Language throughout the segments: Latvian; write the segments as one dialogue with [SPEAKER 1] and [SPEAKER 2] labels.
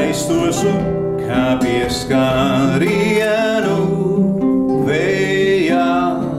[SPEAKER 1] aizstošu, kā pieskārienu vējā.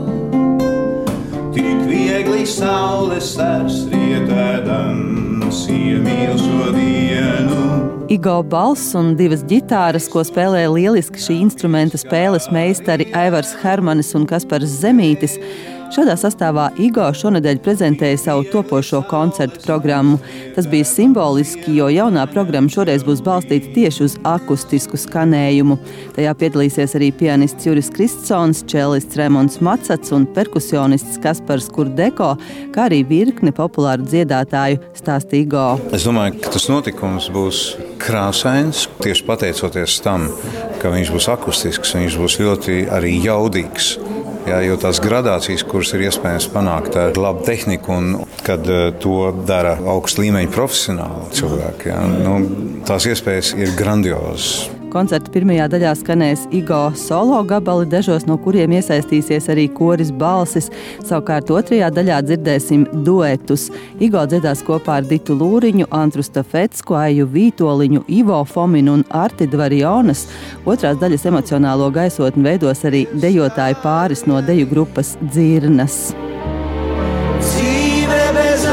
[SPEAKER 1] Tik viegli saules stars rietēdams iemīl šo dienu.
[SPEAKER 2] Igo balss un 2 ģitāras, ko spēlē lieliski šī instrumenta spēles meistari Aivars Hermanis un Kaspars Zemītis. Šādā sastāvā Igo šonedēļ prezentēja savu topošo koncertu programmu. Tas bija simboliski, jo jaunā programma šoreiz būs balstīta tieši uz akustisku skanējumu. Tajā piedalīsies arī pianists Juris Kristsons, čelists Remonds Macats un perkusionists Kaspars Kurdeko, kā arī virkne populāru dziedātāju, stāsta Igo.
[SPEAKER 3] Es domāju, ka tas notikums būs krāsains, tieši pateicoties tam, ka viņš būs akustisks, viņš būs ļoti arī jaudīgs. Jā, jo tās gradācijas, kuras ir iespējams panākt ar labu tehniku un kad to dara augsta līmeņa profesionāli cilvēki, tās iespējas ir grandiozas.
[SPEAKER 2] Koncerta pirmajā daļā skanēs Igo solo gabali, dažos no kuriem iesaistīsies arī koris balsis. Savukārt otrajā daļā dzirdēsim duetus. Igo dziedās kopā ar Ditu Lūriņu, Antru Stafecku, Aiju Vītoliņu, Ivo Fominu un Arti Dvarjonas. Otrās daļas emocionālo gaisotni veidos arī dejotāju pāris no deju grupas Dzirnas.
[SPEAKER 1] Dzīve bez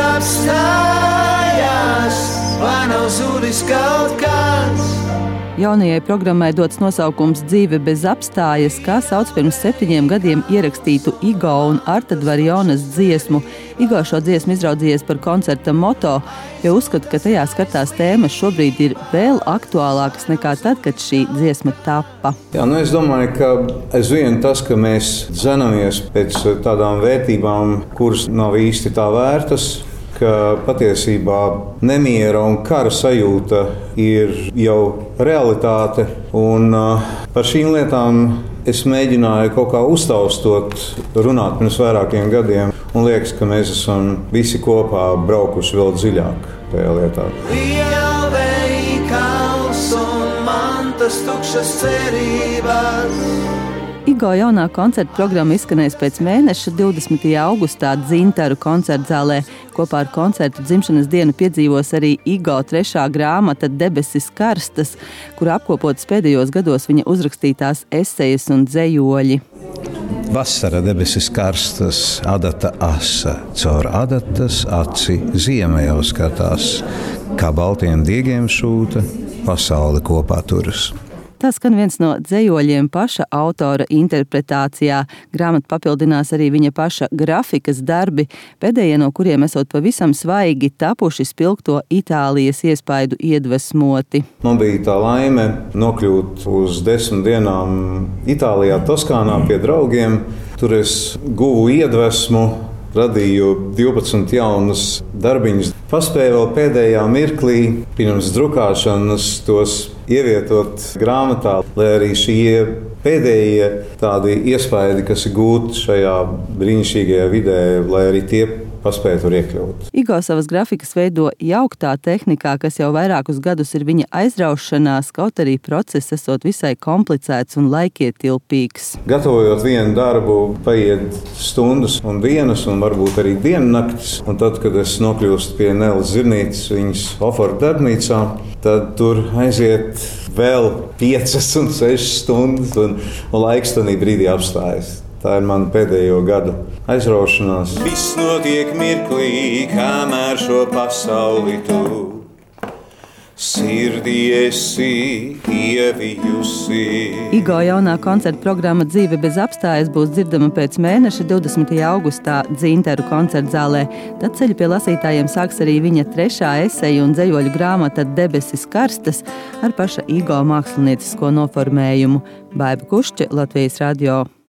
[SPEAKER 1] apstājās, vai nav zudis kaut kāds?
[SPEAKER 2] Jaunajai programmai dots nosaukums Dzīve bez apstājas, kā sauc pirms 7 gadiem ierakstītu Igo un Arta Dvarjonas dziesmu. Igo šo dziesmu izraudzījies par koncerta moto, jo uzskata, ka tajā skatās tēmas šobrīd ir vēl aktuālākas nekā tad, kad šī dziesma tappa.
[SPEAKER 3] Jā, es domāju, ka aizvien tas, ka mēs dzenamies pēc tādām vērtībām, kuras nav īsti tā vērtas, ka patiesībā nemiera un kara sajūta ir jau realitāte. Un par šīm lietām es mēģināju kaut kā uztaustot, runāt pirms vairākiem gadiem. Un liekas, ka mēs esam visi kopā braukuši vēl dziļāk tajā lietā.
[SPEAKER 1] Liela veikals un mantas tukšas cerības.
[SPEAKER 2] Igo jaunā koncerta programma izskanēs pēc mēneša 20. augustā Dzintaru koncertzālē. Kopā ar koncertu dzimšanas dienu piedzīvos arī Igo 3. grāmata Debesis karstas, kur apkopotas pēdējos gados viņa uzrakstītās esejas un dzejoļi.
[SPEAKER 3] Vasara debesis karstas, adata asa, caur adatas aci ziema jau skatās, kā baltiem diegiem šūta, pasauli kopā turas.
[SPEAKER 2] Tā skan viens no dzejoļiem paša autora interpretācijā. Grāmatu papildinās arī viņa paša grafikas darbi, pēdējie no kuriem esot pavisam svaigi tapuši spilgto Itālijas iespaidu iedvesmoti.
[SPEAKER 3] Man bija tā laime nokļūt uz 10 dienām Itālijā, Toskānā pie draugiem. Tur es guvu iedvesmu, radīju 12 jaunus darbiņus. Paspēju vēl pēdējā mirklī pirms drukāšanas tos ievietot grāmatā, lai arī šie pēdējie tādi iespaidi, kas ir gūti šajā brīnišķīgajā vidē, lai arī tie paspēja tur iekļūt.
[SPEAKER 2] Igo savas grafikas veido jauktā tehnikā, kas jau vairākus gadus ir viņa aizraušanās, kaut arī process esot visai komplicēts un laikietilpīgs.
[SPEAKER 3] Gatavojot vienu darbu, paiet stundas un dienas, un varbūt arī diennaktis. Un tad, kad es nokļūstu pie Neles Zirnītes, viņas oforu darbnīcā, tad tur aiziet vēl 5 un 6 stundas, un laiks tādā brīdī apstājas. Tā ir mana pēdējo gadu aizraušanās.
[SPEAKER 1] Viss notiek mirklī, kamēr šo pasauli tu sirdī esi ievijusi.
[SPEAKER 2] Igo jaunā koncerta programma Dzīve bez apstājas būs dzirdama pēc mēneša 20. augustā Dzintaru koncertzālē. Tad ceļu pie lasītājiem sāks arī viņa 3. eseja un dzejoļu grāmata Debesis karstas ar paša Igo māksliniecisko noformējumu. Baiba Kušķe, Latvijas radio.